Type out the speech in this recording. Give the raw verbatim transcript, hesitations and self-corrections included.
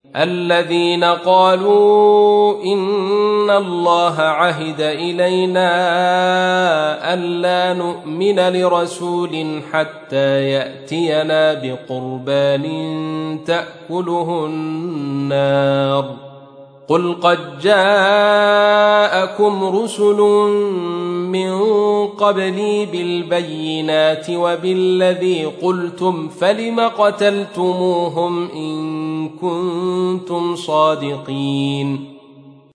الذين قالوا إن الله عهد إلينا ألا نؤمن لرسول حتى يأتينا بقربان تأكله النار قل قد جاءكم رسل من قبلي بالبينات وبالذي قلتم فلم قتلتموهم إن كنتم صادقين